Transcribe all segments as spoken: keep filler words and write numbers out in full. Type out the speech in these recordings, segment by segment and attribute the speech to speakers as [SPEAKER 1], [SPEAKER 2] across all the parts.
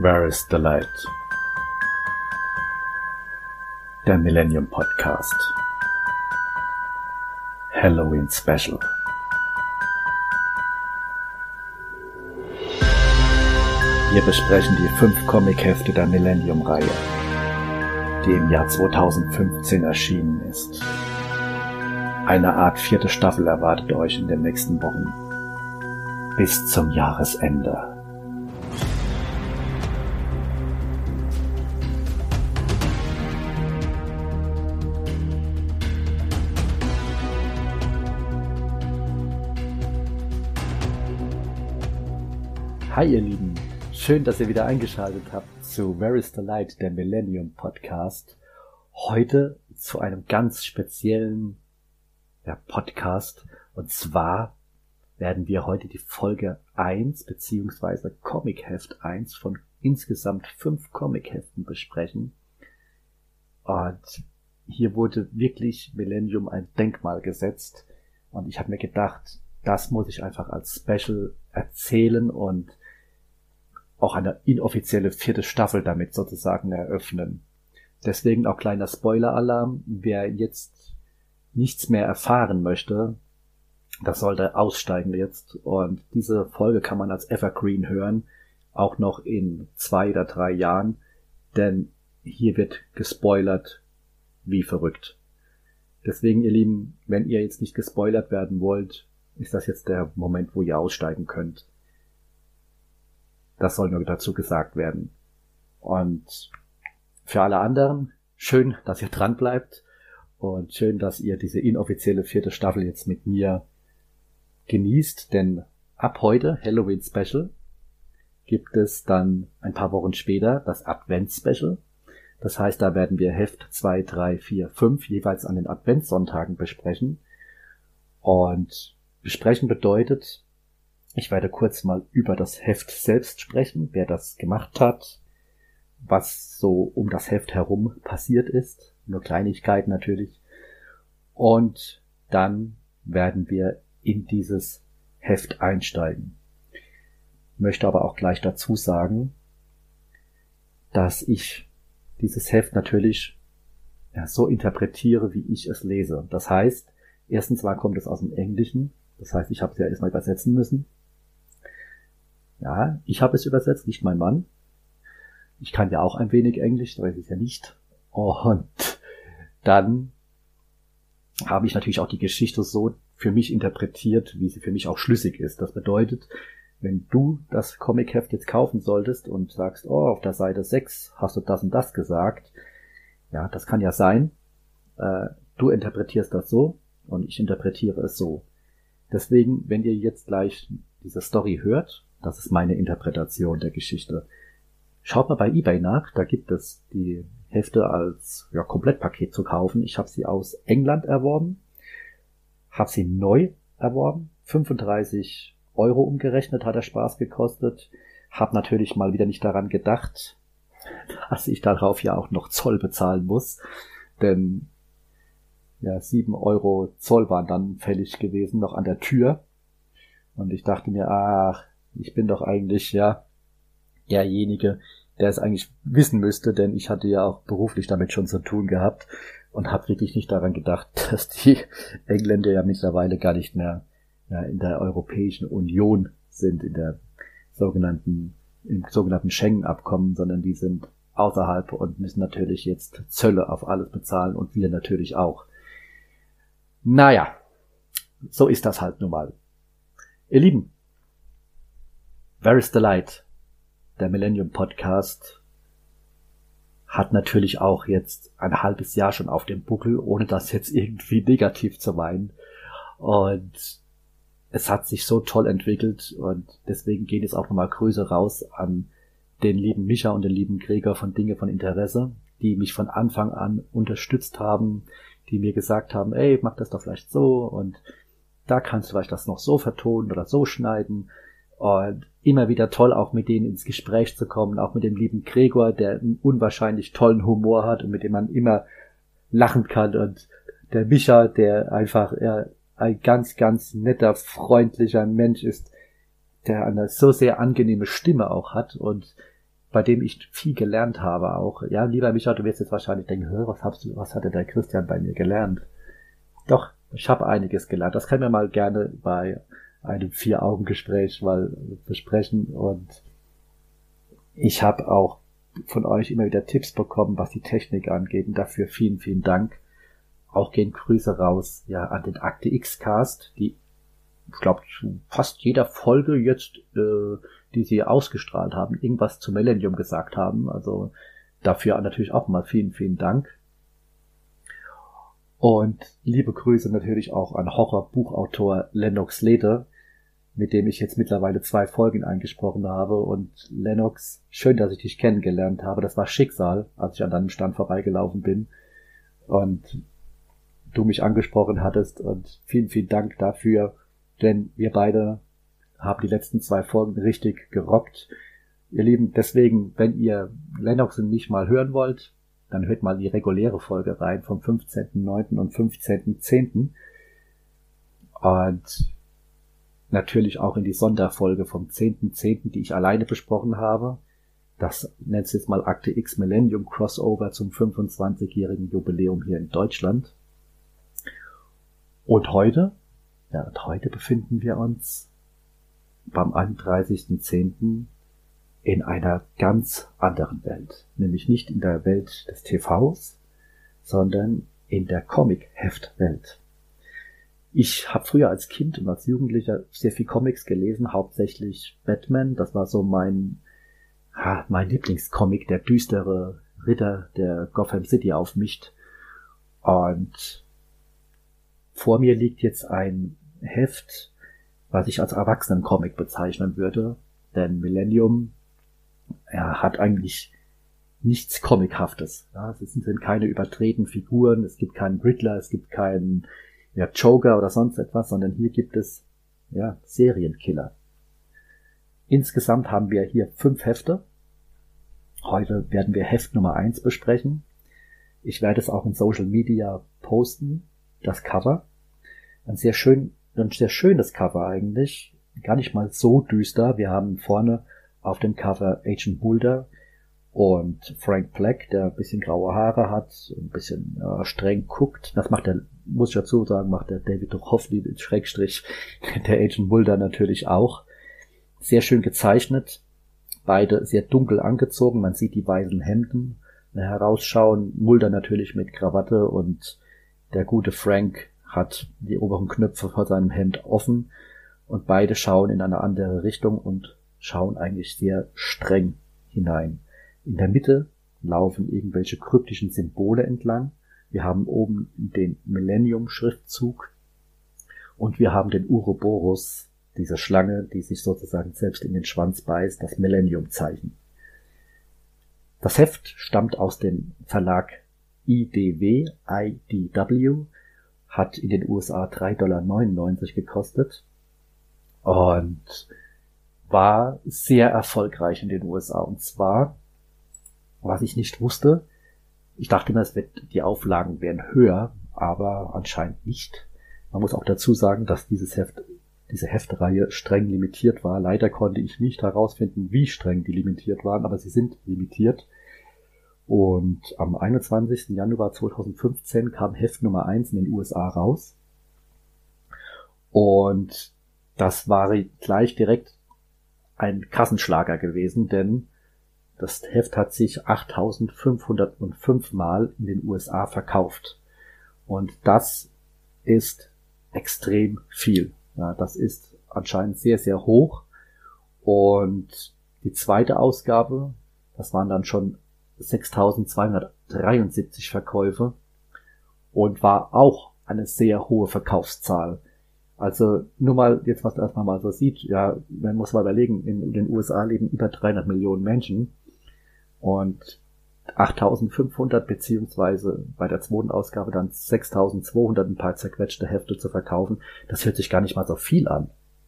[SPEAKER 1] Where is the Light? Der Millennium Podcast. Halloween Special. Wir besprechen die fünf Comichefte der Millennium-Reihe, die im Jahr zweitausendfünfzehn erschienen ist. Eine Art vierte Staffel erwartet euch in den nächsten Wochen. Bis zum Jahresende. Hi ihr Lieben, schön, dass ihr wieder eingeschaltet habt zu Where is the Light, der Millennium Podcast. Heute zu einem ganz speziellen ja, Podcast. Und zwar werden wir heute die Folge eins bzw. Comicheft eins von insgesamt fünf Comicheften besprechen. Und hier wurde wirklich Millennium ein Denkmal gesetzt. Und ich habe mir gedacht, das muss ich einfach als Special erzählen und auch eine inoffizielle vierte Staffel damit sozusagen eröffnen. Deswegen auch kleiner Spoiler-Alarm. Wer jetzt nichts mehr erfahren möchte, das sollte aussteigen jetzt. Und diese Folge kann man als Evergreen hören, auch noch in zwei oder drei Jahren, denn hier wird gespoilert wie verrückt. Deswegen, ihr Lieben, wenn ihr jetzt nicht gespoilert werden wollt, ist das jetzt der Moment, wo ihr aussteigen könnt. Das soll nur dazu gesagt werden. Und für alle anderen, schön, dass ihr dran bleibt und schön, dass ihr diese inoffizielle vierte Staffel jetzt mit mir genießt, denn ab heute, Halloween Special, gibt es dann ein paar Wochen später das Advent Special. Das heißt, da werden wir Heft zwei, drei, vier, fünf jeweils an den Adventssonntagen besprechen. Und besprechen bedeutet, ich werde kurz mal über das Heft selbst sprechen, wer das gemacht hat, was so um das Heft herum passiert ist, nur Kleinigkeiten natürlich. Und dann werden wir in dieses Heft einsteigen. Ich möchte aber auch gleich dazu sagen, dass ich dieses Heft natürlich ja, so interpretiere, wie ich es lese. Das heißt, erstens mal kommt es aus dem Englischen, das heißt, ich habe es ja erstmal übersetzen müssen. Ja, ich habe es übersetzt, nicht mein Mann. Ich kann ja auch ein wenig Englisch, aber es ist ja nicht. Und dann habe ich natürlich auch die Geschichte so für mich interpretiert, wie sie für mich auch schlüssig ist. Das bedeutet, wenn du das Comicheft jetzt kaufen solltest und sagst, oh, auf der Seite sechs hast du das und das gesagt, ja, das kann ja sein. Äh, du interpretierst das so und ich interpretiere es so. Deswegen, wenn ihr jetzt gleich diese Story hört, das ist meine Interpretation der Geschichte. Schaut mal bei eBay nach, da gibt es die Hefte als ja, Komplettpaket zu kaufen. Ich habe sie aus England erworben, habe sie neu erworben, fünfunddreißig Euro umgerechnet hat der Spaß gekostet. Habe natürlich mal wieder nicht daran gedacht, dass ich darauf ja auch noch Zoll bezahlen muss, denn ja, sieben Euro Zoll waren dann fällig gewesen, noch an der Tür. Und ich dachte mir, ach, ich bin doch eigentlich, ja, derjenige, der es eigentlich wissen müsste, denn ich hatte ja auch beruflich damit schon zu tun gehabt und habe wirklich nicht daran gedacht, dass die Engländer ja mittlerweile gar nicht mehr ja, in der Europäischen Union sind, in der sogenannten, im sogenannten Schengen-Abkommen, sondern die sind außerhalb und müssen natürlich jetzt Zölle auf alles bezahlen und wir natürlich auch. Naja, so ist das halt nun mal. Ihr Lieben, Where is the Light? Der Millennium Podcast hat natürlich auch jetzt ein halbes Jahr schon auf dem Buckel, ohne das jetzt irgendwie negativ zu meinen. Und es hat sich so toll entwickelt und deswegen geht es auch nochmal Grüße raus an den lieben Micha und den lieben Gregor von Dinge von Interesse, die mich von Anfang an unterstützt haben, die mir gesagt haben, ey, mach das doch vielleicht so und da kannst du vielleicht das noch so vertonen oder so schneiden. Und immer wieder toll, auch mit denen ins Gespräch zu kommen, auch mit dem lieben Gregor, der einen unwahrscheinlich tollen Humor hat und mit dem man immer lachen kann. Und der Micha, der einfach ja, ein ganz, ganz netter, freundlicher Mensch ist, der eine so sehr angenehme Stimme auch hat und bei dem ich viel gelernt habe auch. Ja, lieber Micha, du wirst jetzt wahrscheinlich denken, hör, was hast du, was hatte der Christian bei mir gelernt? Doch, ich habe einiges gelernt. Das können wir mal gerne bei einem Vier-Augen-Gespräch mal besprechen. Und ich habe auch von euch immer wieder Tipps bekommen, was die Technik angeht. Und dafür vielen, vielen Dank. Auch gehen Grüße raus, ja, an den Akte X-Cast, die, ich glaube, zu fast jeder Folge jetzt, äh, die sie ausgestrahlt haben, irgendwas zu Millennium gesagt haben. Also dafür natürlich auch mal vielen, vielen Dank. Und liebe Grüße natürlich auch an Horrorbuchautor Lennox Leder, mit dem ich jetzt mittlerweile zwei Folgen eingesprochen habe. Und Lennox, schön, dass ich dich kennengelernt habe. Das war Schicksal, als ich an deinem Stand vorbeigelaufen bin und du mich angesprochen hattest. Und vielen, vielen Dank dafür, denn wir beide haben die letzten zwei Folgen richtig gerockt. Ihr Lieben, deswegen, wenn ihr Lennox und mich mal hören wollt, dann hört mal die reguläre Folge rein vom fünfzehnten neunten und fünfzehnten zehnten Und natürlich auch in die Sonderfolge vom zehnten zehnten, die ich alleine besprochen habe. Das nennt sich jetzt mal Akte X Millennium Crossover zum fünfundzwanzigjährigen Jubiläum hier in Deutschland. Und heute, ja, und heute befinden wir uns beim einunddreißigsten zehnten in einer ganz anderen Welt. Nämlich nicht in der Welt des T Vs, sondern in der Comic-Heftwelt. Ich habe früher als Kind und als Jugendlicher sehr viel Comics gelesen, hauptsächlich Batman. Das war so mein, ha, mein Lieblingscomic, der düstere Ritter, der Gotham City aufmischt. Und vor mir liegt jetzt ein Heft, was ich als Erwachsenen-Comic bezeichnen würde. Denn Millennium, er hat eigentlich nichts Comichaftes. Ja, es sind keine überdrehten Figuren, es gibt keinen Riddler, es gibt keinen ja, Joker oder sonst etwas, sondern hier gibt es ja Serienkiller. Insgesamt haben wir hier fünf Hefte. Heute werden wir Heft Nummer eins besprechen. Ich werde es auch in Social Media posten, das Cover. Ein sehr schön, ein sehr schönes Cover eigentlich. Gar nicht mal so düster. Wir haben vorne auf dem Cover Agent Mulder und Frank Black, der ein bisschen graue Haare hat, ein bisschen äh, streng guckt. Das macht der, muss ich dazu sagen, macht der David Duchovny, Schrägstrich, der Agent Mulder natürlich auch. Sehr schön gezeichnet. Beide sehr dunkel angezogen. Man sieht die weißen Hemden herausschauen. Mulder natürlich mit Krawatte und der gute Frank hat die oberen Knöpfe vor seinem Hemd offen. Und beide schauen in eine andere Richtung und schauen eigentlich sehr streng hinein. In der Mitte laufen irgendwelche kryptischen Symbole entlang. Wir haben oben den Millennium-Schriftzug und wir haben den Ouroboros, diese Schlange, die sich sozusagen selbst in den Schwanz beißt, das Millennium-Zeichen. Das Heft stammt aus dem Verlag I D W, I D W, hat in den U S A drei Komma neunundneunzig Dollar gekostet und war sehr erfolgreich in den U S A. Und zwar, was ich nicht wusste, ich dachte immer, es wird, die Auflagen wären höher, aber anscheinend nicht. Man muss auch dazu sagen, dass dieses Heft, diese Heftreihe streng limitiert war. Leider konnte ich nicht herausfinden, wie streng die limitiert waren, aber sie sind limitiert. Und am einundzwanzigsten Januar zweitausendfünfzehn kam Heft Nummer eins in den U S A raus. Und das war gleich direkt ein Kassenschlager gewesen, denn das Heft hat sich achttausendfünfhundertfünf Mal in den U S A verkauft. Und das ist extrem viel. Ja, das ist anscheinend sehr, sehr hoch. Und die zweite Ausgabe, das waren dann schon sechstausendzweihundertdreiundsiebzig Verkäufe und war auch eine sehr hohe Verkaufszahl. Also nur mal, jetzt was erstmal mal so sieht, ja, man muss mal überlegen, in den U S A leben über dreihundert Millionen Menschen und achttausendfünfhundert beziehungsweise bei der zweiten Ausgabe dann sechstausendzweihundert ein paar zerquetschte Hefte zu verkaufen, das hört sich gar nicht mal so viel an.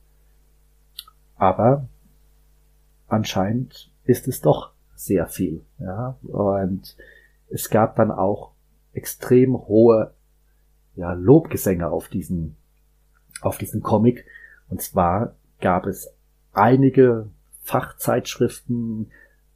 [SPEAKER 1] Aber anscheinend ist es doch sehr viel, ja, und es gab dann auch extrem hohe, ja, Lobgesänge auf diesen auf diesen Comic. Und zwar gab es einige Fachzeitschriften,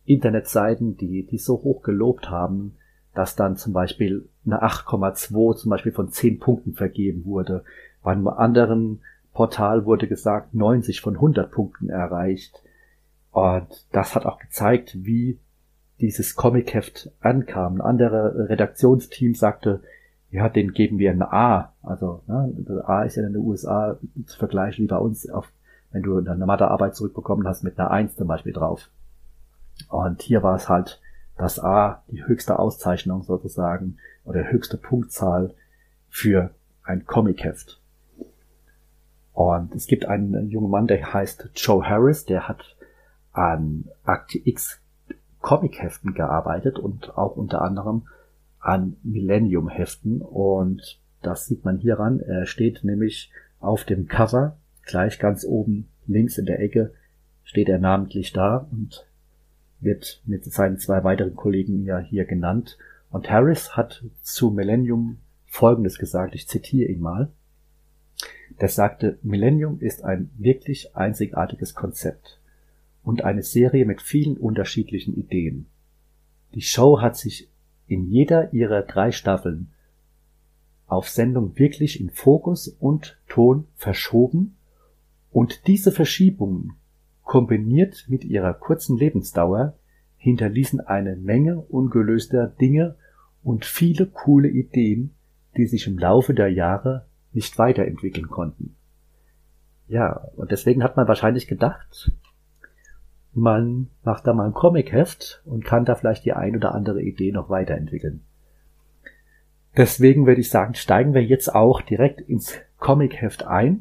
[SPEAKER 1] Internetseiten, die, die so hoch gelobt haben, dass dann zum Beispiel eine acht Komma zwei zum Beispiel von zehn Punkten vergeben wurde. Bei einem anderen Portal wurde gesagt, neunzig von hundert Punkten erreicht. Und das hat auch gezeigt, wie dieses Comicheft ankam. Ein anderer Redaktionsteam sagte, ja, den geben wir ein A. Also, ne, A ist ja in den U S A zu vergleichen wie bei uns, auf, wenn du eine Mathearbeit zurückbekommen hast, mit einer eins zum Beispiel drauf. Und hier war es halt das A, die höchste Auszeichnung sozusagen, oder höchste Punktzahl für ein Comicheft. Und es gibt einen jungen Mann, der heißt Joe Harris, der hat an Akte X Comicheften gearbeitet und auch unter anderem an Millennium-Heften. Und das sieht man hieran. Er steht nämlich auf dem Cover, gleich ganz oben links in der Ecke, steht er namentlich da und wird mit seinen zwei weiteren Kollegen ja hier genannt. Und Harris hat zu Millennium Folgendes gesagt, ich zitiere ihn mal. Der sagte, Millennium ist ein wirklich einzigartiges Konzept und eine Serie mit vielen unterschiedlichen Ideen. Die Show hat sich in jeder ihrer drei Staffeln auf Sendung wirklich in Fokus und Ton verschoben und diese Verschiebungen kombiniert mit ihrer kurzen Lebensdauer hinterließen eine Menge ungelöster Dinge und viele coole Ideen, die sich im Laufe der Jahre nicht weiterentwickeln konnten. Ja, und deswegen hat man wahrscheinlich gedacht, man macht da mal ein Comicheft und kann da vielleicht die ein oder andere Idee noch weiterentwickeln. Deswegen würde ich sagen, steigen wir jetzt auch direkt ins Comicheft ein.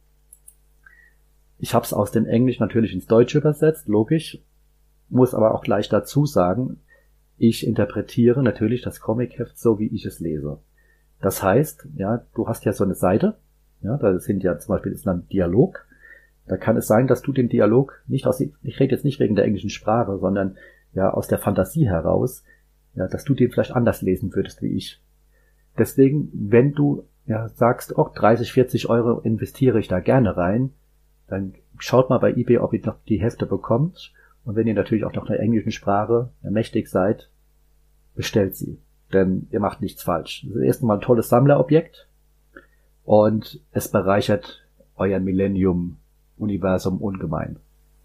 [SPEAKER 1] Ich habe es aus dem Englisch natürlich ins Deutsche übersetzt, logisch, muss aber auch gleich dazu sagen, ich interpretiere natürlich das Comicheft so, wie ich es lese. Das heißt, ja, du hast ja so eine Seite, ja, da sind ja zum Beispiel ist dann Dialog. Da kann es sein, dass du den Dialog nicht aus, ich rede jetzt nicht wegen der englischen Sprache, sondern ja aus der Fantasie heraus, ja, dass du den vielleicht anders lesen würdest wie ich. Deswegen, wenn du ja sagst, oh, dreißig, vierzig Euro investiere ich da gerne rein, dann schaut mal bei eBay, ob ihr noch die Hefte bekommt. Und wenn ihr natürlich auch noch in der englischen Sprache mächtig seid, bestellt sie. Denn ihr macht nichts falsch. Das ist erstmal ein tolles Sammlerobjekt und es bereichert euer Millennium-Universum ungemein.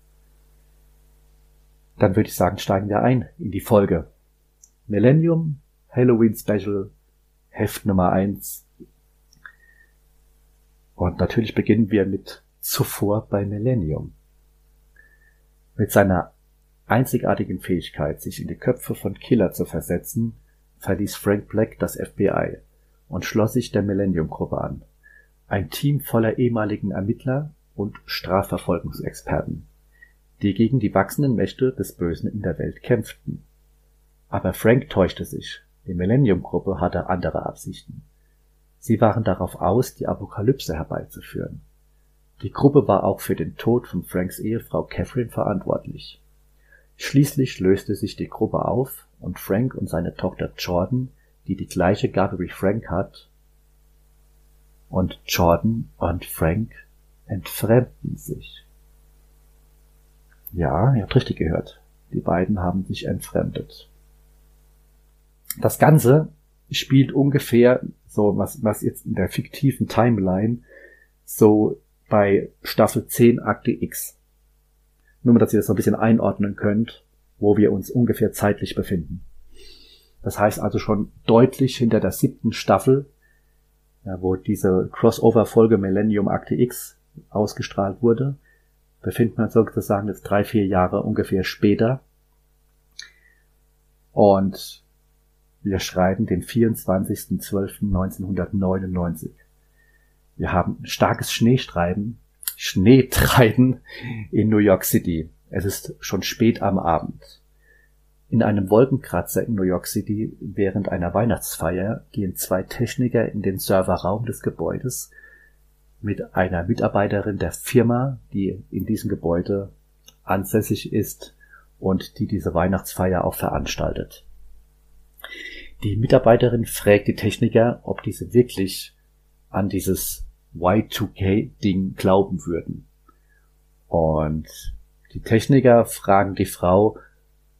[SPEAKER 1] Dann würde ich sagen, steigen wir ein in die Folge. Millennium Halloween Special, Heft Nummer eins. Und natürlich beginnen wir mit Zuvor bei Millennium. Mit seiner einzigartigen Fähigkeit, sich in die Köpfe von Killer zu versetzen, verließ Frank Black das F B I und schloss sich der Millennium-Gruppe an. Ein Team voller ehemaligen Ermittler und Strafverfolgungsexperten, die gegen die wachsenden Mächte des Bösen in der Welt kämpften. Aber Frank täuschte sich. Die Millennium-Gruppe hatte andere Absichten. Sie waren darauf aus, die Apokalypse herbeizuführen. Die Gruppe war auch für den Tod von Franks Ehefrau Catherine verantwortlich. Schließlich löste sich die Gruppe auf und Frank und seine Tochter Jordan, die die gleiche Gabe wie Frank hat, und Jordan und Frank entfremden sich. Ja, ihr habt richtig gehört. Die beiden haben sich entfremdet. Das Ganze spielt ungefähr so, was, was jetzt in der fiktiven Timeline so bei Staffel zehn Akte X. Nur mal, dass ihr das so ein bisschen einordnen könnt, wo wir uns ungefähr zeitlich befinden. Das heißt also schon deutlich hinter der siebten Staffel, ja, wo diese Crossover-Folge Millennium Akte X ausgestrahlt wurde, befinden wir uns sozusagen jetzt drei, vier Jahre ungefähr später. Und wir schreiben den vierundzwanzigsten zwölften neunzehnhundertneunundneunzig. Wir haben starkes Schneestreiben, Schneetreiben in New York City. Es ist schon spät am Abend. In einem Wolkenkratzer in New York City während einer Weihnachtsfeier gehen zwei Techniker in den Serverraum des Gebäudes mit einer Mitarbeiterin der Firma, die in diesem Gebäude ansässig ist und die diese Weihnachtsfeier auch veranstaltet. Die Mitarbeiterin fragt die Techniker, ob diese wirklich an dieses Y zwei K-Ding glauben würden. Und die Techniker fragen die Frau,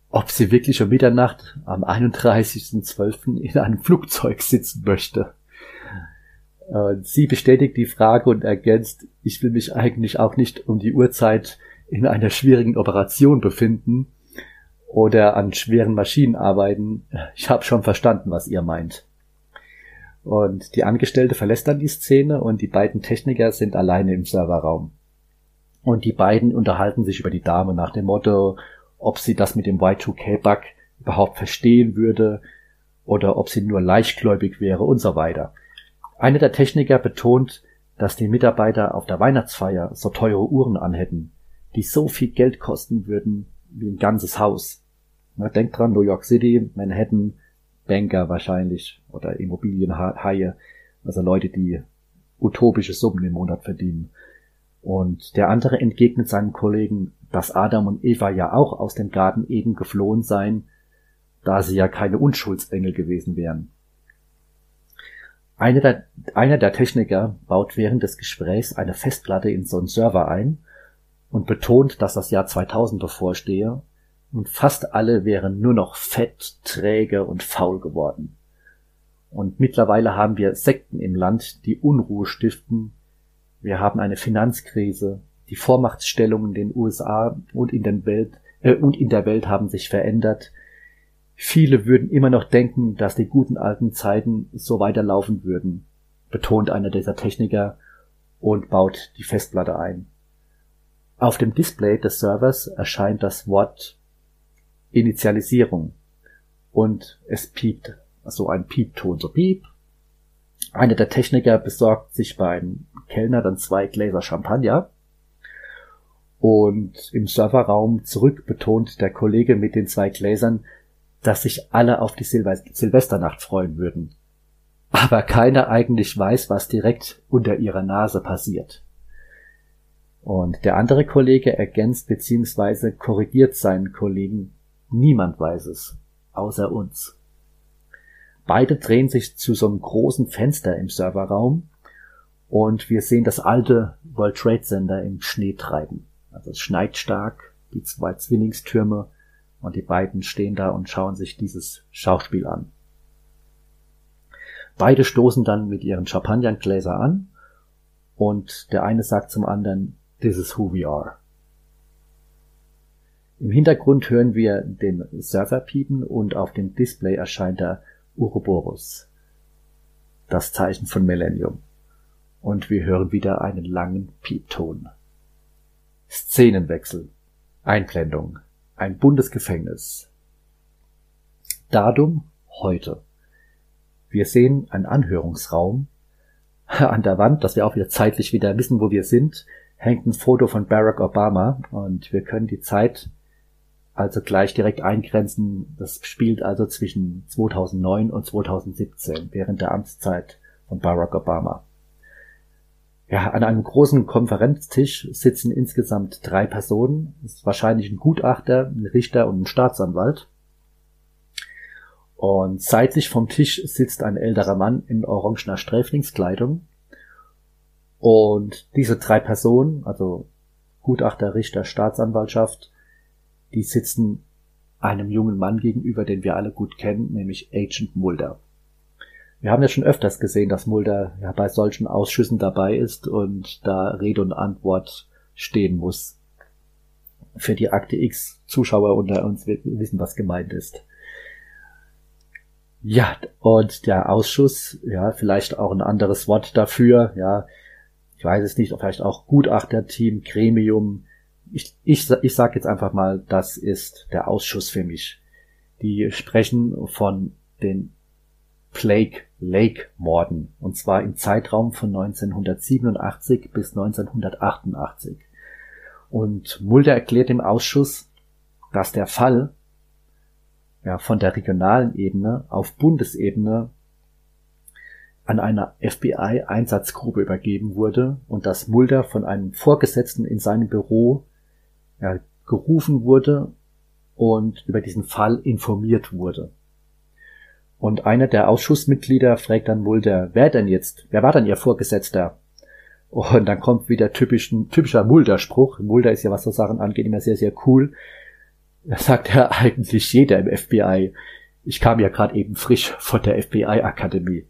[SPEAKER 1] ob sie wirklich um Mitternacht am einunddreißigsten zwölften in einem Flugzeug sitzen möchte. Und sie bestätigt die Frage und ergänzt, ich will mich eigentlich auch nicht um die Uhrzeit in einer schwierigen Operation befinden oder an schweren Maschinen arbeiten. Ich habe schon verstanden, was ihr meint. Und die Angestellte verlässt dann die Szene und die beiden Techniker sind alleine im Serverraum. Und die beiden unterhalten sich über die Dame nach dem Motto, ob sie das mit dem Y zwei K-Bug überhaupt verstehen würde oder ob sie nur leichtgläubig wäre und so weiter. Einer der Techniker betont, dass die Mitarbeiter auf der Weihnachtsfeier so teure Uhren anhätten, die so viel Geld kosten würden wie ein ganzes Haus. Na, denkt dran, New York City, Manhattan, Banker wahrscheinlich oder Immobilienhaie, also Leute, die utopische Summen im Monat verdienen. Und der andere entgegnet seinen Kollegen, dass Adam und Eva ja auch aus dem Garten Eden geflohen seien, da sie ja keine Unschuldsengel gewesen wären. Einer der, einer der Techniker baut während des Gesprächs eine Festplatte in so einen Server ein und betont, dass das Jahr zweitausend bevorstehe und fast alle wären nur noch fett, träge und faul geworden. Und mittlerweile haben wir Sekten im Land, die Unruhe stiften. Wir haben eine Finanzkrise. Die Vormachtstellungen in den U S A und in der Welt, äh, und in der Welt haben sich verändert. Viele würden immer noch denken, dass die guten alten Zeiten so weiterlaufen würden, betont einer dieser Techniker und baut die Festplatte ein. Auf dem Display des Servers erscheint das Wort Initialisierung und es piept, also ein Piepton, so piep. Einer der Techniker besorgt sich beim Kellner dann zwei Gläser Champagner und im Serverraum zurück betont der Kollege mit den zwei Gläsern, dass sich alle auf die Silvester- Silvesternacht freuen würden. Aber keiner eigentlich weiß, was direkt unter ihrer Nase passiert. Und der andere Kollege ergänzt bzw. korrigiert seinen Kollegen, niemand weiß es, außer uns. Beide drehen sich zu so einem großen Fenster im Serverraum und wir sehen das alte World Trade Center im Schnee treiben. Also es schneit stark, die zwei Zwillingstürme, und die beiden stehen da und schauen sich dieses Schauspiel an. Beide stoßen dann mit ihren Champagnergläser an und der eine sagt zum anderen, "This is who we are." Im Hintergrund hören wir den Server piepen und auf dem Display erscheint der Ouroboros, das Zeichen von Millennium. Und wir hören wieder einen langen Piepton. Szenenwechsel. Einblendung. Ein Bundesgefängnis. Datum heute. Wir sehen einen Anhörungsraum. An der Wand, dass wir auch wieder zeitlich wieder wissen, wo wir sind, hängt ein Foto von Barack Obama und wir können die Zeit also gleich direkt eingrenzen. Das spielt also zwischen zweitausendneun und zweitausendsiebzehn, während der Amtszeit von Barack Obama. Ja, an einem großen Konferenztisch sitzen insgesamt drei Personen. Das ist wahrscheinlich ein Gutachter, ein Richter und ein Staatsanwalt. Und seitlich vom Tisch sitzt ein älterer Mann in orangener Sträflingskleidung. Und diese drei Personen, also Gutachter, Richter, Staatsanwaltschaft, die sitzen einem jungen Mann gegenüber, den wir alle gut kennen, nämlich Agent Mulder. Wir haben ja schon öfters gesehen, dass Mulder ja bei solchen Ausschüssen dabei ist und da Rede und Antwort stehen muss. Für die Akte X Zuschauer unter uns wissen, was gemeint ist. Ja, und der Ausschuss, ja, vielleicht auch ein anderes Wort dafür, ja, ich weiß es nicht, vielleicht auch Gutachterteam, Gremium. Ich, ich, ich sag jetzt einfach mal, das ist der Ausschuss für mich. Die sprechen von den Plague Lake Morden, und zwar im Zeitraum von neunzehnhundertsiebenundachtzig bis neunzehnhundertachtundachtzig. Und Mulder erklärt im Ausschuss, dass der Fall ja von der regionalen Ebene auf Bundesebene an einer F B I-Einsatzgruppe übergeben wurde und dass Mulder von einem Vorgesetzten in seinem Büro ja, gerufen wurde und über diesen Fall informiert wurde. Und einer der Ausschussmitglieder fragt dann Mulder, wer denn jetzt, wer war denn Ihr Vorgesetzter? Und dann kommt wieder typisch, ein typischer Mulder-Spruch. Mulder ist ja, was so Sachen angeht, immer sehr, sehr cool. Da sagt ja eigentlich jeder im F B I. Ich kam ja gerade eben frisch von der F B I-Akademie.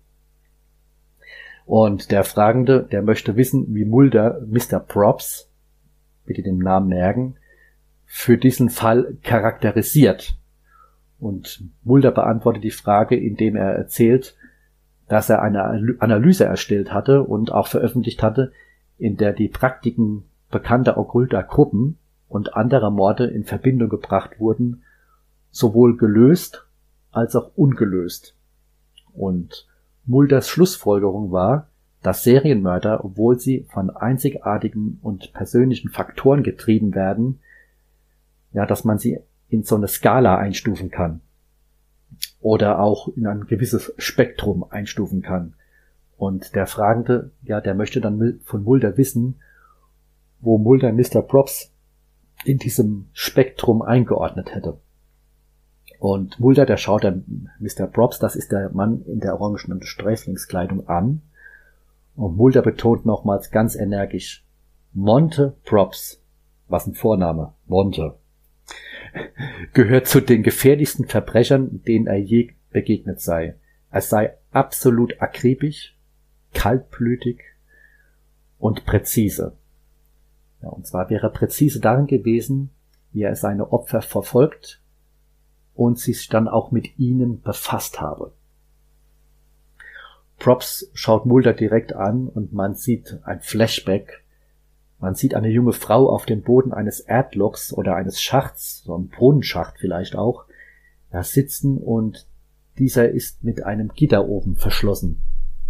[SPEAKER 1] Und der Fragende, der möchte wissen, wie Mulder Mister Probst, bitte den Namen merken, für diesen Fall charakterisiert. Und Mulder beantwortet die Frage, indem er erzählt, dass er eine Analyse erstellt hatte und auch veröffentlicht hatte, in der die Praktiken bekannter okkulter Gruppen und anderer Morde in Verbindung gebracht wurden, sowohl gelöst als auch ungelöst. Und Mulders Schlussfolgerung war, dass Serienmörder, obwohl sie von einzigartigen und persönlichen Faktoren getrieben werden, ja, dass man sie in so eine Skala einstufen kann oder auch in ein gewisses Spektrum einstufen kann. Und der Fragende, ja, der möchte dann von Mulder wissen, wo Mulder Mister Probst in diesem Spektrum eingeordnet hätte. Und Mulder, der schaut dann Mister Probst, das ist der Mann in der orangenen Sträflingskleidung, an. Und Mulder betont nochmals ganz energisch, Monte Probst, was ein Vorname, Monte, gehört zu den gefährlichsten Verbrechern, denen er je begegnet sei. Er sei absolut akribisch, kaltblütig und präzise. Ja, und zwar wäre er präzise darin gewesen, wie er seine Opfer verfolgt und sich dann auch mit ihnen befasst habe. Probst schaut Mulder direkt an und man sieht ein Flashback. Man sieht eine junge Frau auf dem Boden eines Erdlochs oder eines Schachts, so ein Brunnenschacht vielleicht auch, da sitzen und dieser ist mit einem Gitter oben verschlossen.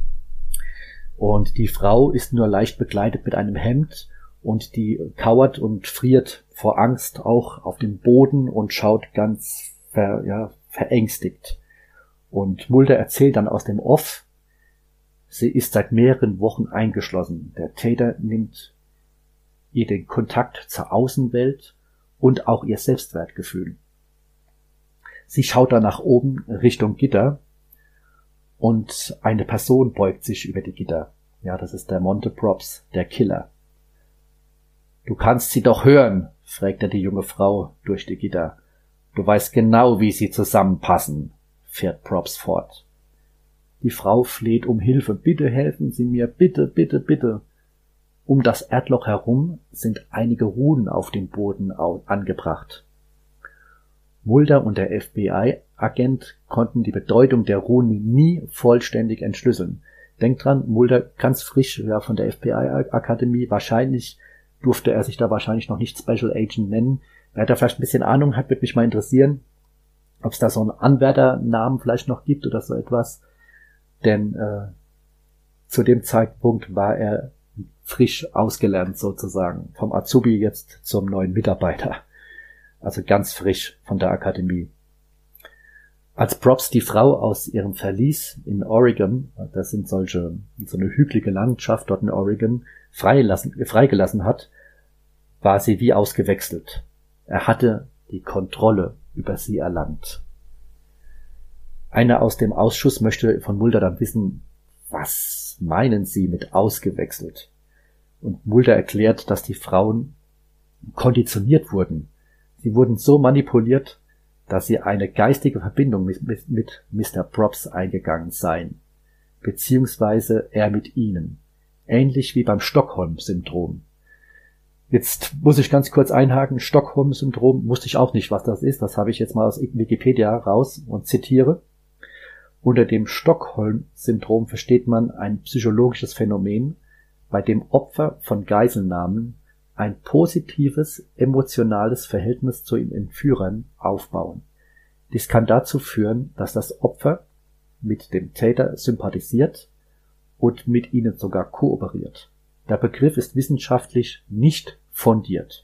[SPEAKER 1] Und die Frau ist nur leicht bekleidet mit einem Hemd und die kauert und friert vor Angst auch auf dem Boden und schaut ganz ver, ja, verängstigt. Und Mulder erzählt dann aus dem Off, sie ist seit mehreren Wochen eingeschlossen. Der Täter nimmt ihr den Kontakt zur Außenwelt und auch ihr Selbstwertgefühl. Sie schaut dann nach oben Richtung Gitter und eine Person beugt sich über die Gitter. Ja, das ist der Monte Probst, der Killer. Du kannst sie doch hören, fragt er die junge Frau durch die Gitter. Du weißt genau, wie sie zusammenpassen, fährt Probst fort. Die Frau fleht um Hilfe. Bitte helfen Sie mir, bitte, bitte, bitte. Um das Erdloch herum sind einige Runen auf dem Boden angebracht. Mulder und der F B I-Agent konnten die Bedeutung der Runen nie vollständig entschlüsseln. Denkt dran, Mulder ganz frisch ja, von der F B I-Akademie, wahrscheinlich durfte er sich da wahrscheinlich noch nicht Special Agent nennen. Wer da vielleicht ein bisschen Ahnung hat, würde mich mal interessieren, ob es da so einen Anwärternamen vielleicht noch gibt oder so etwas. Denn äh, zu dem Zeitpunkt war er frisch ausgelernt sozusagen, vom Azubi jetzt zum neuen Mitarbeiter. Also ganz frisch von der Akademie. Als Probst die Frau aus ihrem Verlies in Oregon, das sind solche, so eine hügelige Landschaft dort in Oregon, freigelassen, freigelassen hat, war sie wie ausgewechselt. Er hatte die Kontrolle über sie erlangt. Einer aus dem Ausschuss möchte von Mulder dann wissen, was meinen Sie mit ausgewechselt? Und Mulder erklärt, dass die Frauen konditioniert wurden. Sie wurden so manipuliert, dass sie eine geistige Verbindung mit, mit, mit Mister Probst eingegangen seien, beziehungsweise er mit ihnen, ähnlich wie beim Stockholm-Syndrom. Jetzt muss ich ganz kurz einhaken, Stockholm-Syndrom wusste ich auch nicht, was das ist, das habe ich jetzt mal aus Wikipedia raus und zitiere. Unter dem Stockholm-Syndrom versteht man ein psychologisches Phänomen, bei dem Opfer von Geiselnahmen ein positives, emotionales Verhältnis zu den Entführern aufbauen. Dies kann dazu führen, dass das Opfer mit dem Täter sympathisiert und mit ihnen sogar kooperiert. Der Begriff ist wissenschaftlich nicht fundiert.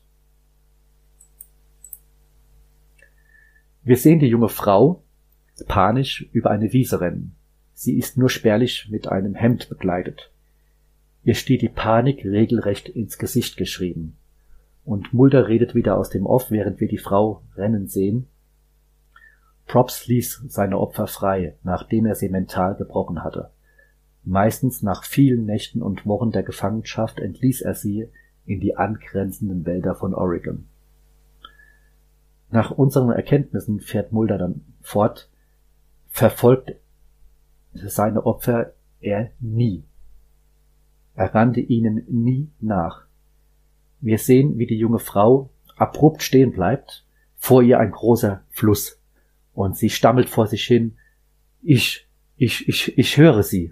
[SPEAKER 1] Wir sehen die junge Frau panisch über eine Wiese rennen. Sie ist nur spärlich mit einem Hemd bekleidet. Ihr steht die Panik regelrecht ins Gesicht geschrieben. Und Mulder redet wieder aus dem Off, während wir die Frau rennen sehen. Probst ließ seine Opfer frei, nachdem er sie mental gebrochen hatte. Meistens nach vielen Nächten und Wochen der Gefangenschaft entließ er sie in die angrenzenden Wälder von Oregon. Nach unseren Erkenntnissen, fährt Mulder dann fort, verfolgt seine Opfer er nie. Er rannte ihnen nie nach. Wir sehen, wie die junge Frau abrupt stehen bleibt, vor ihr ein großer Fluss, und sie stammelt vor sich hin, ich, ich, ich, ich höre sie.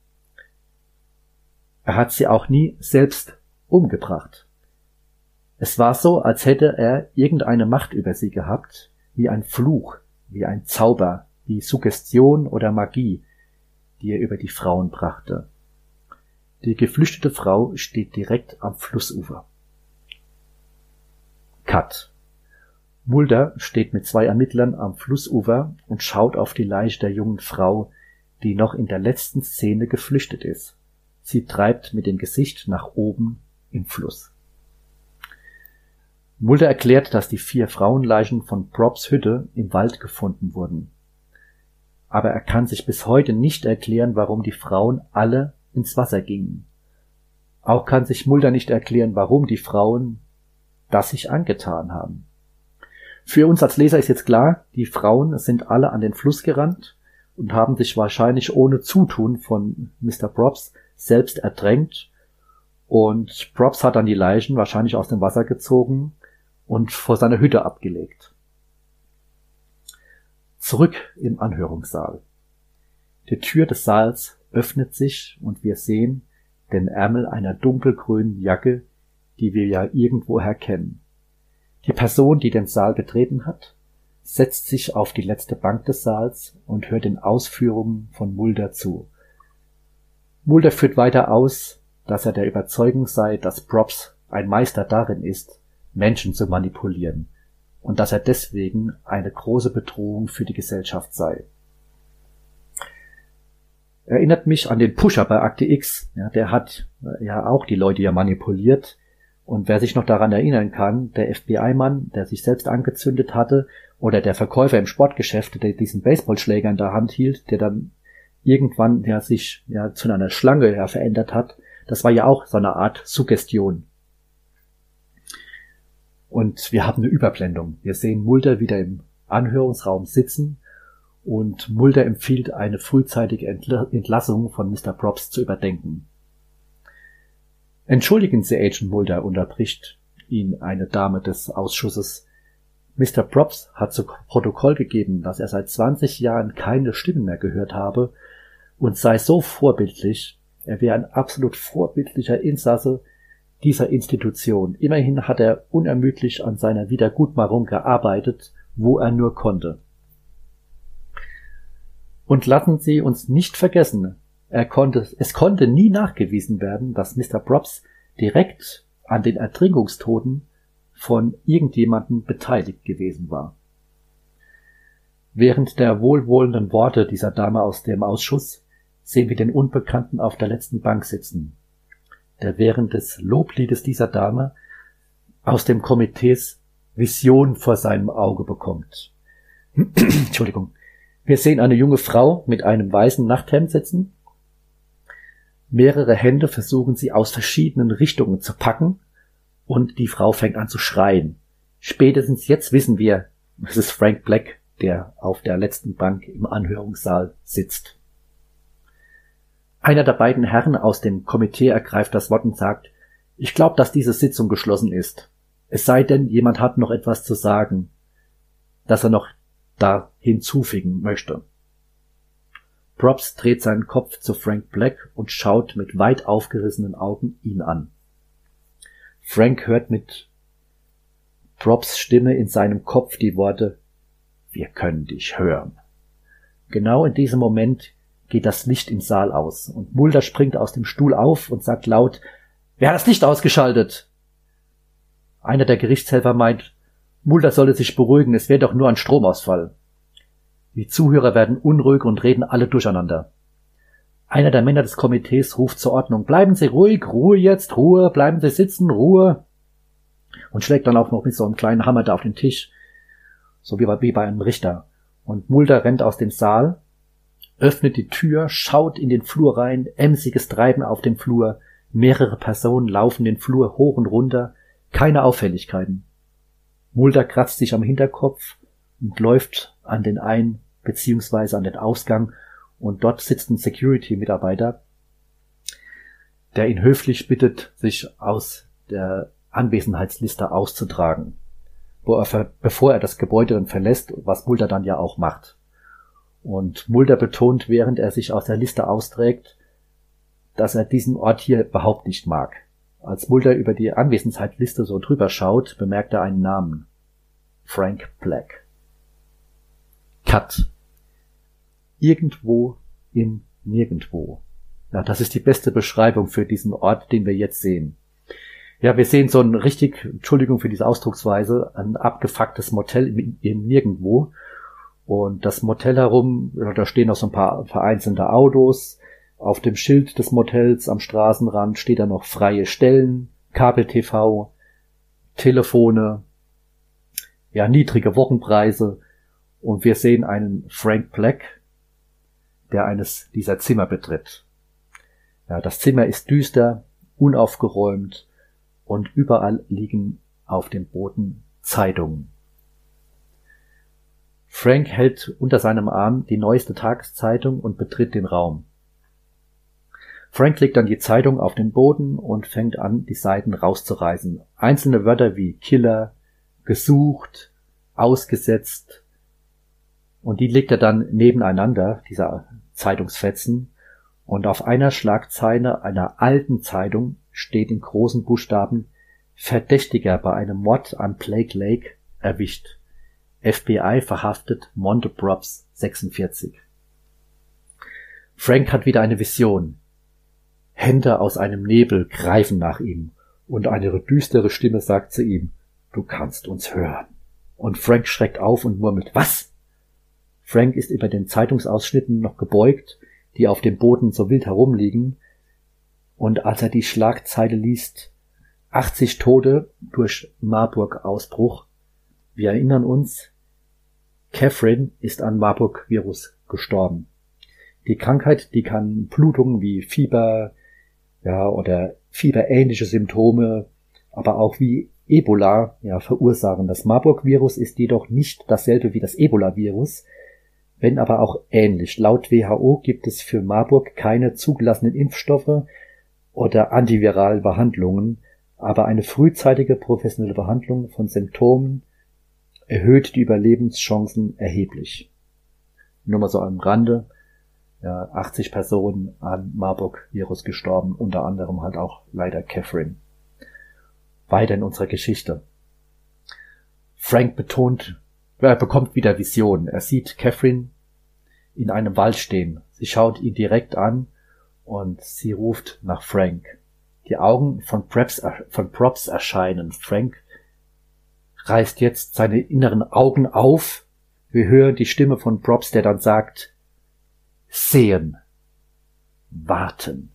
[SPEAKER 1] Er hat sie auch nie selbst umgebracht. Es war so, als hätte er irgendeine Macht über sie gehabt, wie ein Fluch, wie ein Zauber, wie Suggestion oder Magie, die er über die Frauen brachte. Die geflüchtete Frau steht direkt am Flussufer. Cut. Mulder steht mit zwei Ermittlern am Flussufer und schaut auf die Leiche der jungen Frau, die noch in der letzten Szene geflüchtet ist. Sie treibt mit dem Gesicht nach oben im Fluss. Mulder erklärt, dass die vier Frauenleichen von Probs Hütte im Wald gefunden wurden. Aber er kann sich bis heute nicht erklären, warum die Frauen alle ins Wasser gingen. Auch kann sich Mulder nicht erklären, warum die Frauen das sich angetan haben. Für uns als Leser ist jetzt klar, die Frauen sind alle an den Fluss gerannt und haben sich wahrscheinlich ohne Zutun von Mister Probst selbst ertränkt, und Probst hat dann die Leichen wahrscheinlich aus dem Wasser gezogen und vor seiner Hütte abgelegt. Zurück im Anhörungssaal. Die Tür des Saals öffnet sich und wir sehen den Ärmel einer dunkelgrünen Jacke, die wir ja irgendwoher kennen. Die Person, die den Saal betreten hat, setzt sich auf die letzte Bank des Saals und hört den Ausführungen von Mulder zu. Mulder führt weiter aus, dass er der Überzeugung sei, dass Probst ein Meister darin ist, Menschen zu manipulieren, und dass er deswegen eine große Bedrohung für die Gesellschaft sei. Erinnert mich an den Pusher bei Akte X. Ja, der hat ja auch die Leute ja manipuliert. Und wer sich noch daran erinnern kann, der F B I-Mann, der sich selbst angezündet hatte, oder der Verkäufer im Sportgeschäft, der diesen Baseballschläger in der Hand hielt, der dann irgendwann ja sich ja zu einer Schlange ja verändert hat, das war ja auch so eine Art Suggestion. Und wir haben eine Überblendung. Wir sehen Mulder wieder im Anhörungsraum sitzen, und Mulder empfiehlt, eine frühzeitige Entlassung von Mister Probst zu überdenken. Entschuldigen Sie, Agent Mulder, unterbricht ihn eine Dame des Ausschusses. Mister Probst hat zu Protokoll gegeben, dass er seit zwanzig Jahren keine Stimmen mehr gehört habe und sei so vorbildlich, er wäre ein absolut vorbildlicher Insasse dieser Institution. Immerhin hat er unermüdlich an seiner Wiedergutmachung gearbeitet, wo er nur konnte. Und lassen Sie uns nicht vergessen, er konnte, es konnte nie nachgewiesen werden, dass Mister Probst direkt an den Ertrinkungstoten von irgendjemandem beteiligt gewesen war. Während der wohlwollenden Worte dieser Dame aus dem Ausschuss sehen wir den Unbekannten auf der letzten Bank sitzen, der während des Lobliedes dieser Dame aus dem Komitees Vision vor seinem Auge bekommt. Entschuldigung. Wir sehen eine junge Frau mit einem weißen Nachthemd sitzen. Mehrere Hände versuchen sie aus verschiedenen Richtungen zu packen, und die Frau fängt an zu schreien. Spätestens jetzt wissen wir, es ist Frank Black, der auf der letzten Bank im Anhörungssaal sitzt. Einer der beiden Herren aus dem Komitee ergreift das Wort und sagt, ich glaube, dass diese Sitzung geschlossen ist. Es sei denn, jemand hat noch etwas zu sagen, das er noch da hinzufügen möchte. Probst dreht seinen Kopf zu Frank Black und schaut mit weit aufgerissenen Augen ihn an. Frank hört mit Probsts Stimme in seinem Kopf die Worte, wir können dich hören. Genau in diesem Moment geht das Licht im Saal aus und Mulder springt aus dem Stuhl auf und sagt laut, wer hat das Licht ausgeschaltet? Einer der Gerichtshelfer meint, Mulder solle sich beruhigen, es wäre doch nur ein Stromausfall. Die Zuhörer werden unruhig und reden alle durcheinander. Einer der Männer des Komitees ruft zur Ordnung, bleiben Sie ruhig, Ruhe jetzt, Ruhe, bleiben Sie sitzen, Ruhe. Und schlägt dann auch noch mit so einem kleinen Hammer da auf den Tisch, so wie bei, wie bei einem Richter. Und Mulder rennt aus dem Saal, öffnet die Tür, schaut in den Flur rein, emsiges Treiben auf dem Flur, mehrere Personen laufen den Flur hoch und runter, keine Auffälligkeiten. Mulder kratzt sich am Hinterkopf und läuft an den Ein- bzw. an den Ausgang, und dort sitzt ein Security-Mitarbeiter, der ihn höflich bittet, sich aus der Anwesenheitsliste auszutragen, wo er, bevor er das Gebäude dann verlässt, was Mulder dann ja auch macht. Und Mulder betont, während er sich aus der Liste austrägt, dass er diesen Ort hier überhaupt nicht mag. Als Mulder über die Anwesenheitsliste so drüber schaut, bemerkt er einen Namen. Frank Black. Cut. Irgendwo im Nirgendwo. Ja, das ist die beste Beschreibung für diesen Ort, den wir jetzt sehen. Ja, wir sehen so ein richtig, Entschuldigung für diese Ausdrucksweise, ein abgefucktes Motel im, im Nirgendwo. Und das Motel herum, da stehen noch so ein paar vereinzelte Autos. Auf dem Schild des Motels am Straßenrand steht da noch freie Stellen, Kabel-T V, Telefone, ja, niedrige Wochenpreise. Und wir sehen einen Frank Black, der eines dieser Zimmer betritt. Ja, das Zimmer ist düster, unaufgeräumt und überall liegen auf dem Boden Zeitungen. Frank hält unter seinem Arm die neueste Tageszeitung und betritt den Raum. Frank legt dann die Zeitung auf den Boden und fängt an, die Seiten rauszureißen. Einzelne Wörter wie Killer, gesucht, ausgesetzt, und die legt er dann nebeneinander, dieser Zeitungsfetzen, und auf einer Schlagzeile einer alten Zeitung steht in großen Buchstaben: Verdächtiger bei einem Mord am Plague Lake erwischt. F B I verhaftet Monte Probst sechsundvierzig. Frank hat wieder eine Vision. Hände aus einem Nebel greifen nach ihm, und eine düstere Stimme sagt zu ihm: Du kannst uns hören. Und Frank schreckt auf und murmelt: Was? Frank ist über den Zeitungsausschnitten noch gebeugt, die auf dem Boden so wild herumliegen, und als er die Schlagzeile liest: achtzig Tote durch Marburg-Ausbruch. Wir erinnern uns, Catherine ist an Marburg-Virus gestorben. Die Krankheit, die kann Blutungen wie Fieber, ja, oder fieberähnliche Symptome, aber auch wie Ebola, ja, verursachen. Das Marburg-Virus ist jedoch nicht dasselbe wie das Ebola-Virus, wenn aber auch ähnlich. Laut W H O gibt es für Marburg keine zugelassenen Impfstoffe oder antivirale Behandlungen, aber eine frühzeitige professionelle Behandlung von Symptomen erhöht die Überlebenschancen erheblich. Nur mal so am Rande, ja, achtzig Personen an Marburg-Virus gestorben, unter anderem halt auch leider Catherine. Weiter in unserer Geschichte. Frank betont, er bekommt wieder Visionen. Er sieht Catherine in einem Wald stehen. Sie schaut ihn direkt an und sie ruft nach Frank. Die Augen von Probst, von Probst erscheinen. Frank reißt jetzt seine inneren Augen auf. Wir hören die Stimme von Probst, der dann sagt: Sehen, warten.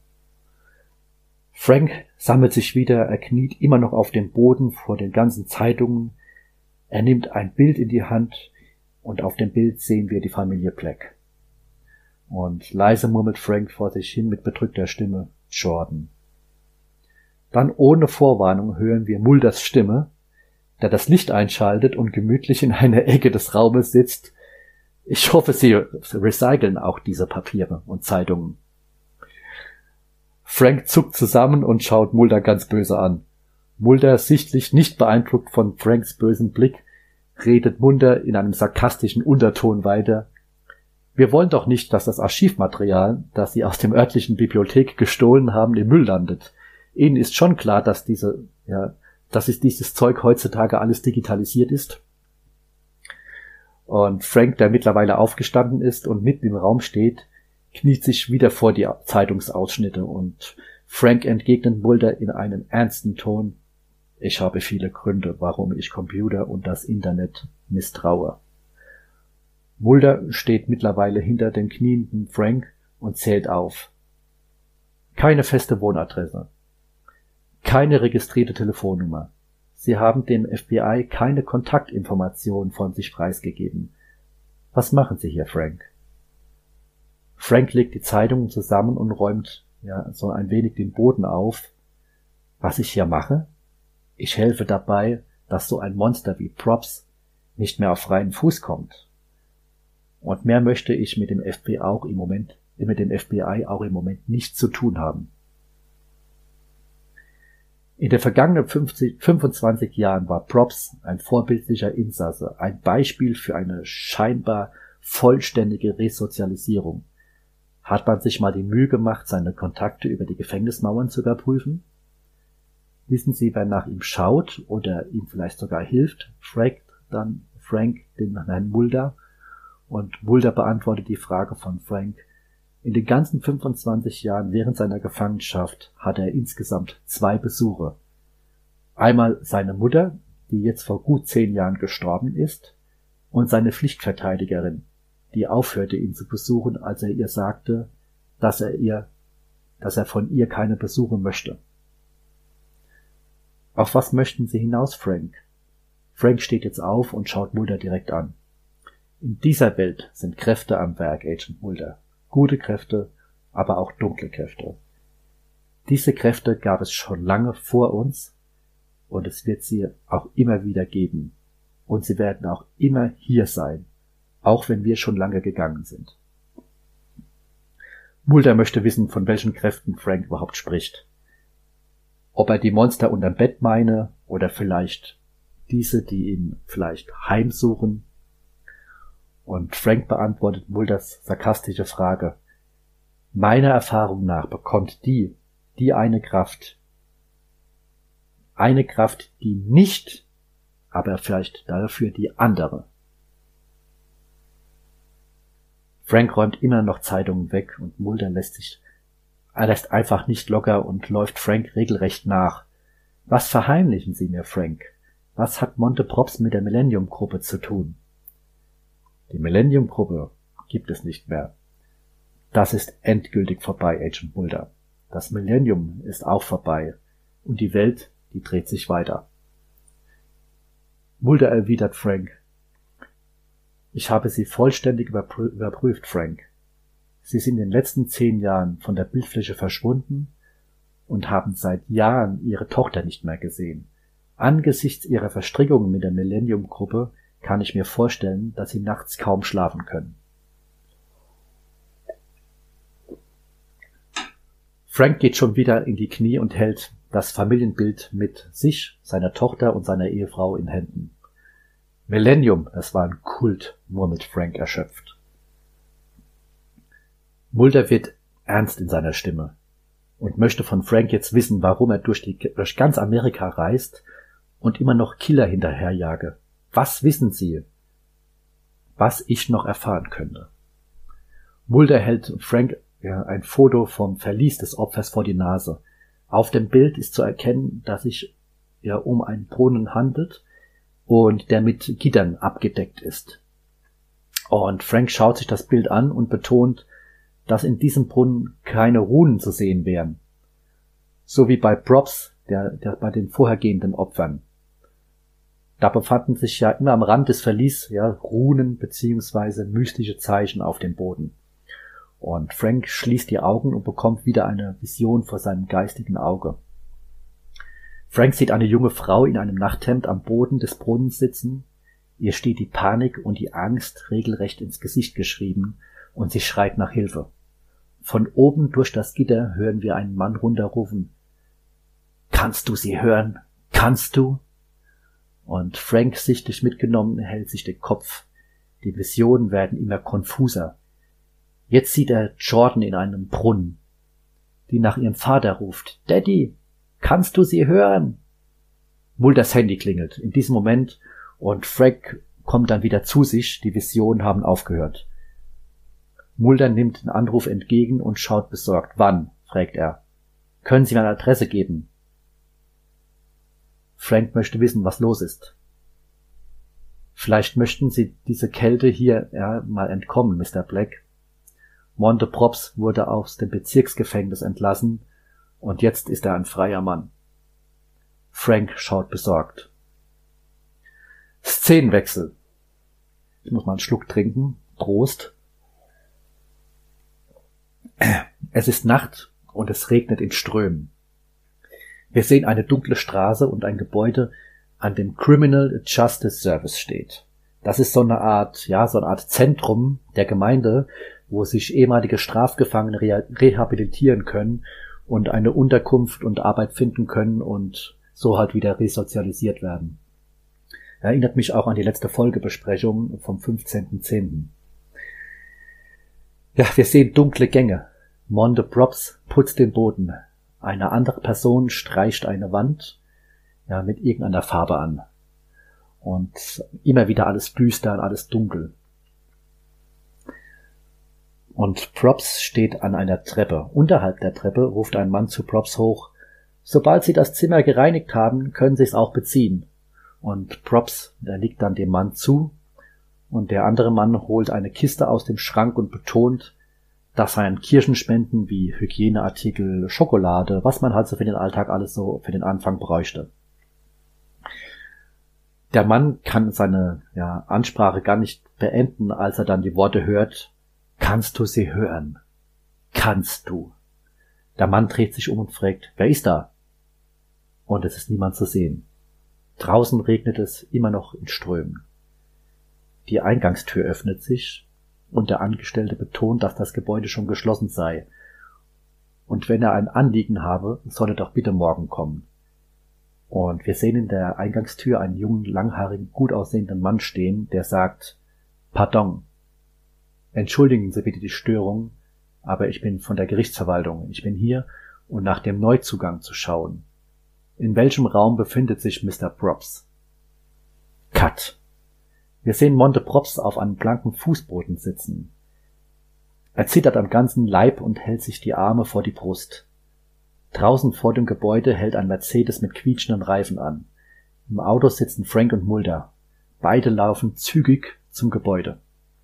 [SPEAKER 1] Frank sammelt sich wieder, er kniet immer noch auf dem Boden vor den ganzen Zeitungen. Er nimmt ein Bild in die Hand und auf dem Bild sehen wir die Familie Black. Und leise murmelt Frank vor sich hin mit bedrückter Stimme: Jordan. Dann ohne Vorwarnung hören wir Mulders Stimme, der das Licht einschaltet und gemütlich in einer Ecke des Raumes sitzt. Ich hoffe, sie recyceln auch diese Papiere und Zeitungen. Frank zuckt zusammen und schaut Mulder ganz böse an. Mulder, sichtlich nicht beeindruckt von Franks bösen Blick, redet Mulder in einem sarkastischen Unterton weiter: Wir wollen doch nicht, dass das Archivmaterial, das Sie aus dem örtlichen Bibliothek gestohlen haben, im Müll landet. Ihnen ist schon klar, dass diese, ja, dass es dieses Zeug heutzutage alles digitalisiert ist. Und Frank, der mittlerweile aufgestanden ist und mitten im Raum steht, kniet sich wieder vor die Zeitungsausschnitte, und Frank entgegnet Mulder in einem ernsten Ton: Ich habe viele Gründe, warum ich Computer und das Internet misstraue. Mulder steht mittlerweile hinter dem knienden Frank und zählt auf. Keine feste Wohnadresse. Keine registrierte Telefonnummer. Sie haben dem F B I keine Kontaktinformationen von sich preisgegeben. Was machen Sie hier, Frank? Frank legt die Zeitungen zusammen und räumt ja so ein wenig den Boden auf. Was ich hier mache? Ich helfe dabei, dass so ein Monster wie Probst nicht mehr auf freien Fuß kommt. Und mehr möchte ich mit dem F B I auch im Moment, mit dem F B I auch im Moment nichts zu tun haben. In den vergangenen fünfzig, fünfundzwanzig Jahren war Probst ein vorbildlicher Insasse, ein Beispiel für eine scheinbar vollständige Resozialisierung. Hat man sich mal die Mühe gemacht, seine Kontakte über die Gefängnismauern zu überprüfen? Wissen Sie, wer nach ihm schaut oder ihm vielleicht sogar hilft? Fragt dann Frank den Herrn Mulder, und Mulder beantwortet die Frage von Frank. In den ganzen fünfundzwanzig Jahren während seiner Gefangenschaft hatte er insgesamt zwei Besuche. Einmal seine Mutter, die jetzt vor gut zehn Jahren gestorben ist, und seine Pflichtverteidigerin, die aufhörte, ihn zu besuchen, als er ihr sagte, dass er ihr, dass er von ihr keine Besuche möchte. Auf was möchten Sie hinaus, Frank? Frank steht jetzt auf und schaut Mulder direkt an. In dieser Welt sind Kräfte am Werk, Agent Mulder. Gute Kräfte, aber auch dunkle Kräfte. Diese Kräfte gab es schon lange vor uns und es wird sie auch immer wieder geben. Und sie werden auch immer hier sein, auch wenn wir schon lange gegangen sind. Mulder möchte wissen, von welchen Kräften Frank überhaupt spricht. Ob er die Monster unterm Bett meine oder vielleicht diese, die ihn vielleicht heimsuchen. Und Frank beantwortet Mulders sarkastische Frage. Meiner Erfahrung nach bekommt die, die eine Kraft, eine Kraft, die nicht, aber vielleicht dafür die andere. Frank räumt immer noch Zeitungen weg und Mulder lässt sich, er lässt einfach nicht locker und läuft Frank regelrecht nach. Was verheimlichen Sie mir, Frank? Was hat Monte Probst mit der Millennium-Gruppe zu tun? Die Millennium-Gruppe gibt es nicht mehr. Das ist endgültig vorbei, Agent Mulder. Das Millennium ist auch vorbei und die Welt, die dreht sich weiter. Mulder erwidert Frank. Ich habe Sie vollständig überprü- überprüft, Frank. Sie sind in den letzten zehn Jahren von der Bildfläche verschwunden und haben seit Jahren Ihre Tochter nicht mehr gesehen. Angesichts Ihrer Verstrickungen mit der Millennium-Gruppe kann ich mir vorstellen, dass Sie nachts kaum schlafen können. Frank geht schon wieder in die Knie und hält das Familienbild mit sich, seiner Tochter und seiner Ehefrau in Händen. Millennium, das war ein Kult, murmelt Frank erschöpft. Mulder wird ernst in seiner Stimme und möchte von Frank jetzt wissen, warum er durch, die, durch ganz Amerika reist und immer noch Killer hinterherjage. Was wissen Sie, was ich noch erfahren könnte? Mulder hält Frank ja, ein Foto vom Verlies des Opfers vor die Nase. Auf dem Bild ist zu erkennen, dass sich ja um einen Brunnen handelt und der mit Gittern abgedeckt ist. Und Frank schaut sich das Bild an und betont, dass in diesem Brunnen keine Runen zu sehen wären. So wie bei Probst, der, der bei den vorhergehenden Opfern. Da befanden sich ja immer am Rand des Verlies ja, Runen beziehungsweise mystische Zeichen auf dem Boden. Und Frank schließt die Augen und bekommt wieder eine Vision vor seinem geistigen Auge. Frank sieht eine junge Frau in einem Nachthemd am Boden des Brunnens sitzen. Ihr steht die Panik und die Angst regelrecht ins Gesicht geschrieben und sie schreit nach Hilfe. Von oben durch das Gitter hören wir einen Mann runterrufen. Kannst du sie hören? Kannst du? Und Frank, sichtlich mitgenommen, hält sich den Kopf. Die Visionen werden immer konfuser. Jetzt sieht er Jordan in einem Brunnen, die nach ihrem Vater ruft. Daddy, kannst du sie hören? Mulders Handy klingelt in diesem Moment und Frank kommt dann wieder zu sich. Die Visionen haben aufgehört. Mulder nimmt den Anruf entgegen und schaut besorgt. Wann? Fragt er. Können Sie mir eine Adresse geben? Frank möchte wissen, was los ist. Vielleicht möchten Sie diese Kälte hier ja, mal entkommen, Mister Black. Monte Probst wurde aus dem Bezirksgefängnis entlassen und jetzt ist er ein freier Mann. Frank schaut besorgt. Szenenwechsel. Ich muss mal einen Schluck trinken. Prost. Es ist Nacht und es regnet in Strömen. Wir sehen eine dunkle Straße und ein Gebäude, an dem Criminal Justice Service steht. Das ist so eine Art, ja, so eine Art Zentrum der Gemeinde, wo sich ehemalige Strafgefangene re- rehabilitieren können und eine Unterkunft und Arbeit finden können und so halt wieder resozialisiert werden. Erinnert mich auch an die letzte Folgebesprechung vom fünfzehnten zehnten Ja, wir sehen dunkle Gänge. Monte Props putzt den Boden. Eine andere Person streicht eine Wand, ja, mit irgendeiner Farbe an. Und immer wieder alles düster und alles dunkel. Und Props steht an einer Treppe. Unterhalb der Treppe ruft ein Mann zu Props hoch: Sobald Sie das Zimmer gereinigt haben, können Sie es auch beziehen. Und Props, der nickt dann dem Mann zu. Und der andere Mann holt eine Kiste aus dem Schrank und betont, das seien Kirchenspenden wie Hygieneartikel, Schokolade, was man halt so für den Alltag alles so für den Anfang bräuchte. Der Mann kann seine ja, Ansprache gar nicht beenden, als er dann die Worte hört: Kannst du sie hören? Kannst du? Der Mann dreht sich um und fragt: Wer ist da? Und es ist niemand zu sehen. Draußen regnet es immer noch in Strömen. Die Eingangstür öffnet sich und der Angestellte betont, dass das Gebäude schon geschlossen sei. Und wenn er ein Anliegen habe, soll er doch bitte morgen kommen. Und wir sehen in der Eingangstür einen jungen, langhaarigen, gut aussehenden Mann stehen, der sagt: Pardon. Entschuldigen Sie bitte die Störung, aber ich bin von der Gerichtsverwaltung. Ich bin hier, um nach dem Neuzugang zu schauen. In welchem Raum befindet sich Mister Props? Cut. Wir sehen Monte Props auf einem blanken Fußboden sitzen. Er zittert am ganzen Leib und hält sich die Arme vor die Brust. Draußen vor dem Gebäude hält ein Mercedes mit quietschenden Reifen an. Im Auto sitzen Frank und Mulder. Beide laufen zügig zum Gebäude.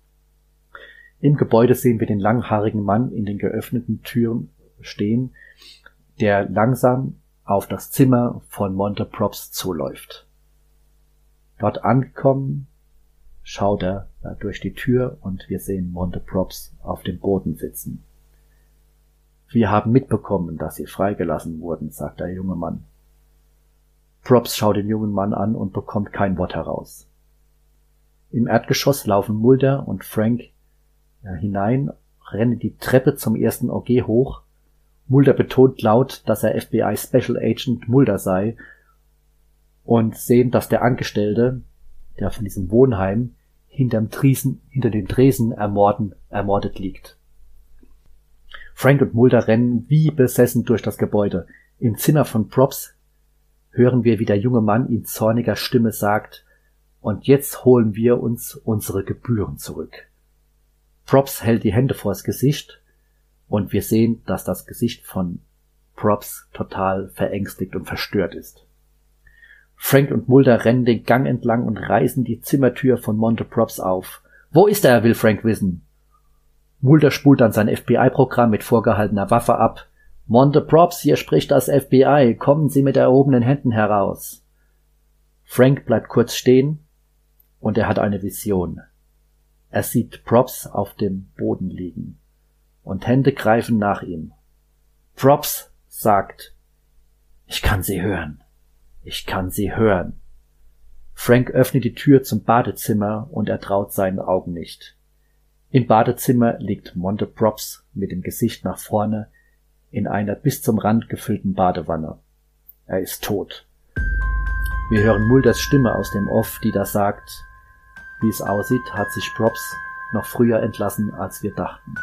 [SPEAKER 1] Im Gebäude sehen wir den langhaarigen Mann in den geöffneten Türen stehen, der langsam auf das Zimmer von Monte Props zuläuft. Dort angekommen, schaut er durch die Tür und wir sehen Monte Props auf dem Boden sitzen. Wir haben mitbekommen, dass Sie freigelassen wurden, sagt der junge Mann. Props schaut den jungen Mann an und bekommt kein Wort heraus. Im Erdgeschoss laufen Mulder und Frank ja, hinein, rennen die Treppe zum ersten O G hoch. Mulder betont laut, dass er F B I Special Agent Mulder sei und sehen, dass der Angestellte, der von diesem Wohnheim hinterm Tresen, hinter den Tresen ermorden, ermordet liegt. Frank und Mulder rennen wie besessen durch das Gebäude. Im Zimmer von Props hören wir, wie der junge Mann in zorniger Stimme sagt: Und jetzt holen wir uns unsere Gebühren zurück. Props hält die Hände vors Gesicht und wir sehen, dass das Gesicht von Props total verängstigt und verstört ist. Frank und Mulder rennen den Gang entlang und reißen die Zimmertür von Monte Props auf. Wo ist er, will Frank wissen. Mulder spult dann sein F B I-Programm mit vorgehaltener Waffe ab. Monte Props, hier spricht das F B I, kommen Sie mit erhobenen Händen heraus. Frank bleibt kurz stehen und er hat eine Vision. Er sieht Props auf dem Boden liegen und Hände greifen nach ihm. Props sagt: Ich kann Sie hören. Ich kann Sie hören. Frank öffnet die Tür zum Badezimmer und er traut seinen Augen nicht. Im Badezimmer liegt Monte Props mit dem Gesicht nach vorne in einer bis zum Rand gefüllten Badewanne. Er ist tot. Wir hören Mulders Stimme aus dem Off, die da sagt: Wie es aussieht, hat sich Props noch früher entlassen, als wir dachten.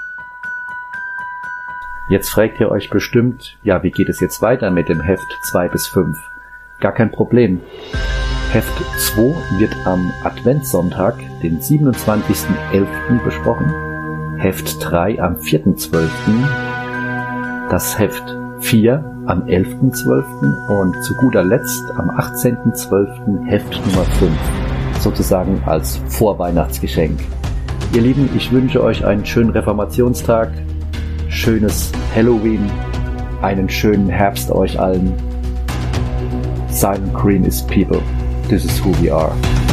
[SPEAKER 1] Jetzt fragt ihr euch bestimmt, ja, wie geht es jetzt weiter mit dem Heft zwei bis fünf? Gar kein Problem. Heft zwei wird am Adventssonntag, den siebenundzwanzigsten elften besprochen, Heft drei am vierten zwölften, das Heft vier am elften zwölften und zu guter Letzt am achtzehnten zwölften Heft Nummer fünf, sozusagen als Vorweihnachtsgeschenk. Ihr Lieben, ich wünsche euch einen schönen Reformationstag, schönes Halloween, einen schönen Herbst euch allen. Silent Green is people. This is who we are.